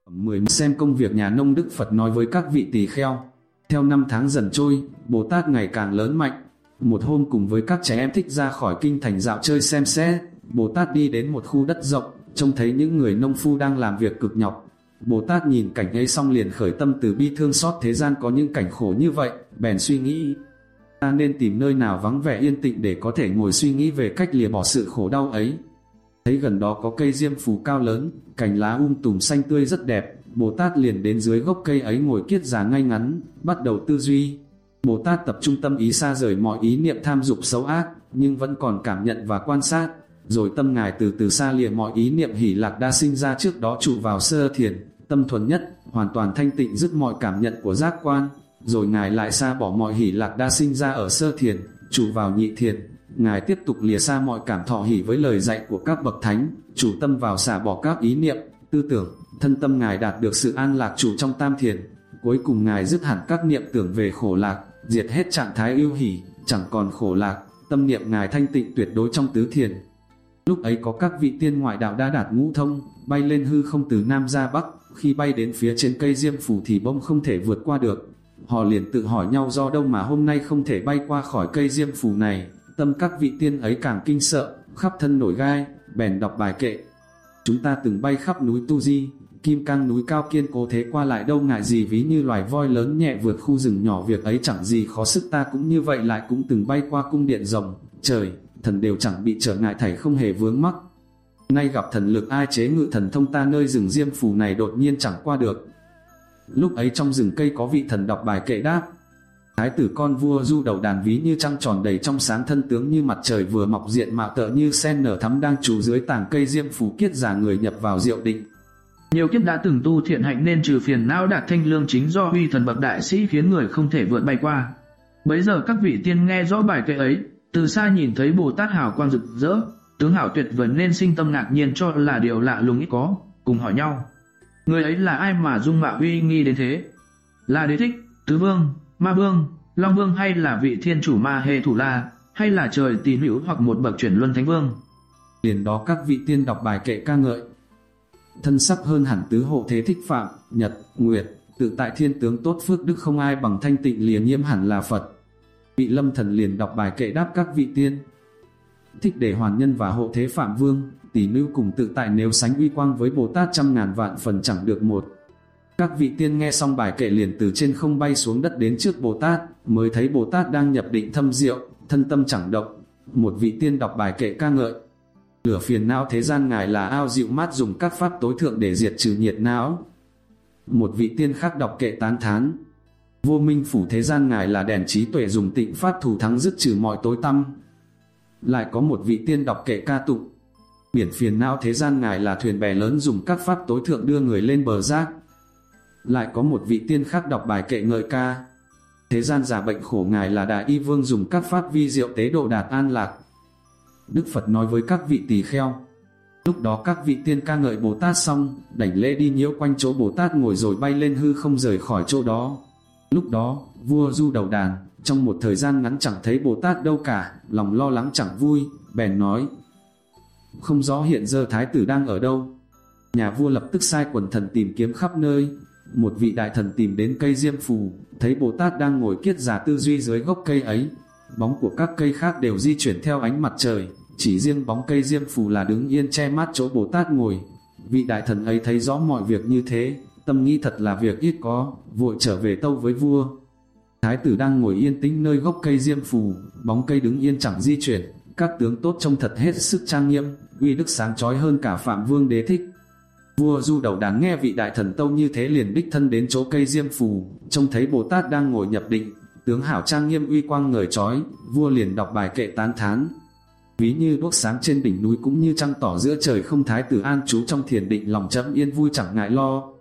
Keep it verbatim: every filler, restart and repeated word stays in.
mười xem công việc nhà nông Đức Phật nói với các vị tỳ kheo. Theo năm tháng dần trôi, Bồ Tát ngày càng lớn mạnh. Một hôm cùng với các trẻ em thích ra khỏi kinh thành dạo chơi xem xét, Bồ Tát đi đến một khu đất rộng, trông thấy những người nông phu đang làm việc cực nhọc. Bồ Tát nhìn cảnh ấy xong liền khởi tâm từ bi thương xót thế gian có những cảnh khổ như vậy, bèn suy nghĩ, ta nên tìm nơi nào vắng vẻ yên tĩnh để có thể ngồi suy nghĩ về cách lìa bỏ sự khổ đau ấy. Thấy gần đó có cây diêm phù cao lớn, cành lá um tùm xanh tươi rất đẹp, Bồ Tát liền đến dưới gốc cây ấy ngồi kiết già ngay ngắn, bắt đầu tư duy. Bồ Tát tập trung tâm ý xa rời mọi ý niệm tham dục xấu ác, nhưng vẫn còn cảm nhận và quan sát, rồi tâm Ngài từ từ xa lìa mọi ý niệm hỷ lạc đã sinh ra trước đó trụ vào sơ thiền, tâm thuần nhất, hoàn toàn thanh tịnh dứt mọi cảm nhận của giác quan, rồi Ngài lại xa bỏ mọi hỷ lạc đã sinh ra ở sơ thiền, trụ vào nhị thiền. Ngài tiếp tục lìa xa mọi cảm thọ hỷ với lời dạy của các bậc thánh, chủ tâm vào xả bỏ các ý niệm, tư tưởng, thân tâm Ngài đạt được sự an lạc trụ trong tam thiền. Cuối cùng Ngài dứt hẳn các niệm tưởng về khổ lạc, diệt hết trạng thái ưu hỷ, chẳng còn khổ lạc, tâm niệm Ngài thanh tịnh tuyệt đối trong tứ thiền. Lúc ấy có các vị tiên ngoại đạo đã đạt ngũ thông, bay lên hư không từ Nam ra Bắc, khi bay đến phía trên cây diêm phù thì bỗng không thể vượt qua được. Họ liền tự hỏi nhau do đâu mà hôm nay không thể bay qua khỏi cây diêm phù này. Tâm các vị tiên ấy càng kinh sợ, khắp thân nổi gai, bèn đọc bài kệ. Chúng ta từng bay khắp núi Tu Di, kim cang núi cao kiên cố thế qua lại đâu ngại gì, ví như loài voi lớn nhẹ vượt khu rừng nhỏ, việc ấy chẳng gì khó sức, ta cũng như vậy, lại cũng từng bay qua cung điện rồng, trời, thần đều chẳng bị trở ngại, thảy không hề vướng mắc. Nay gặp thần lực ai chế ngự thần thông, ta nơi rừng diêm phù này đột nhiên chẳng qua được. Lúc ấy trong rừng cây có vị thần đọc bài kệ đáp: Thái tử con vua Du Đầu Đàn ví như trăng tròn đầy trong sáng, thân tướng như mặt trời vừa mọc, diện mạo tợ như sen nở thắm, đang trú dưới tàng cây diêm phù, kiết già người nhập vào diệu định. Nhiều kiếp đã từng tu thiện hạnh nên trừ phiền não, đạt thanh lương, chính do uy thần bậc đại sĩ khiến người không thể vượt bay qua. Bấy giờ các vị tiên nghe rõ bài kệ ấy, từ xa nhìn thấy Bồ Tát hào quang rực rỡ, tướng hảo tuyệt vời nên sinh tâm ngạc nhiên, cho là điều lạ lùng ít có, cùng hỏi nhau: người ấy là ai mà dung mạo uy nghi đến thế? Là Đế Thích, Tứ Vương, Ma Vương, Long Vương, hay là vị thiên chủ Ma Hê Thủ La, hay là trời Tỳ Hữu, hoặc một bậc chuyển luân thánh vương? Liền đó các vị tiên đọc bài kệ ca ngợi: thân sắc hơn hẳn tứ hộ thế Thích Phạm, Nhật, Nguyệt, tự tại thiên tướng tốt phước đức, không ai bằng thanh tịnh lìa nhiễm hẳn là Phật. Vị Lâm Thần liền đọc bài kệ đáp các vị tiên: Thích Để Hoàn Nhân và hộ thế Phạm Vương, Tỷ Nữ cùng tự tại, nếu sánh uy quang với Bồ Tát trăm ngàn vạn phần chẳng được một. Các vị tiên nghe xong bài kệ liền từ trên không bay xuống đất đến trước Bồ Tát, mới thấy Bồ Tát đang nhập định thâm diệu, thân tâm chẳng động. Một vị tiên đọc bài kệ ca ngợi: lửa phiền não thế gian Ngài là ao dịu mát, dùng các pháp tối thượng để diệt trừ nhiệt não. Một vị tiên khác đọc kệ tán thán: vô minh phủ thế gian Ngài là đèn trí tuệ, dùng tịnh pháp thù thắng dứt trừ mọi tối tăm. Lại có một vị tiên đọc kệ ca tụng: biển phiền não thế gian Ngài là thuyền bè lớn, dùng các pháp tối thượng đưa người lên bờ giác. Lại có một vị tiên khác đọc bài kệ ngợi ca: thế gian giả bệnh khổ Ngài là Đại Y Vương, dùng các pháp vi diệu tế độ đạt an lạc. Đức Phật nói với các vị tỳ kheo. Lúc đó các vị tiên ca ngợi Bồ Tát xong, đảnh lễ đi nhiễu quanh chỗ Bồ Tát ngồi rồi bay lên hư không rời khỏi chỗ đó. Lúc đó, vua Du Đầu Đàn, trong một thời gian ngắn chẳng thấy Bồ Tát đâu cả, lòng lo lắng chẳng vui, bèn nói: không rõ hiện giờ Thái tử đang ở đâu. Nhà vua lập tức sai quần thần tìm kiếm khắp nơi. Một vị đại thần tìm đến cây diêm phù, thấy Bồ Tát đang ngồi kiết già tư duy dưới gốc cây ấy. Bóng của các cây khác đều di chuyển theo ánh mặt trời, chỉ riêng bóng cây diêm phù là đứng yên che mát chỗ Bồ Tát ngồi. Vị đại thần ấy thấy rõ mọi việc như thế, tâm nghĩ thật là việc ít có, vội trở về tâu với vua. Thái tử đang ngồi yên tĩnh nơi gốc cây diêm phù, bóng cây đứng yên chẳng di chuyển, các tướng tốt trông thật hết sức trang nghiêm, uy đức sáng chói hơn cả Phạm Vương Đế Thích. Vua Du Đầu Đàn nghe vị đại thần tâu như thế liền đích thân đến chỗ cây diêm phù, trông thấy Bồ Tát đang ngồi nhập định, tướng hảo trang nghiêm uy quang ngời chói, vua liền đọc bài kệ tán thán: ví như đuốc sáng trên đỉnh núi, cũng như trăng tỏ giữa trời không, thái tử an trú trong thiền định, lòng chậm yên vui chẳng ngại lo.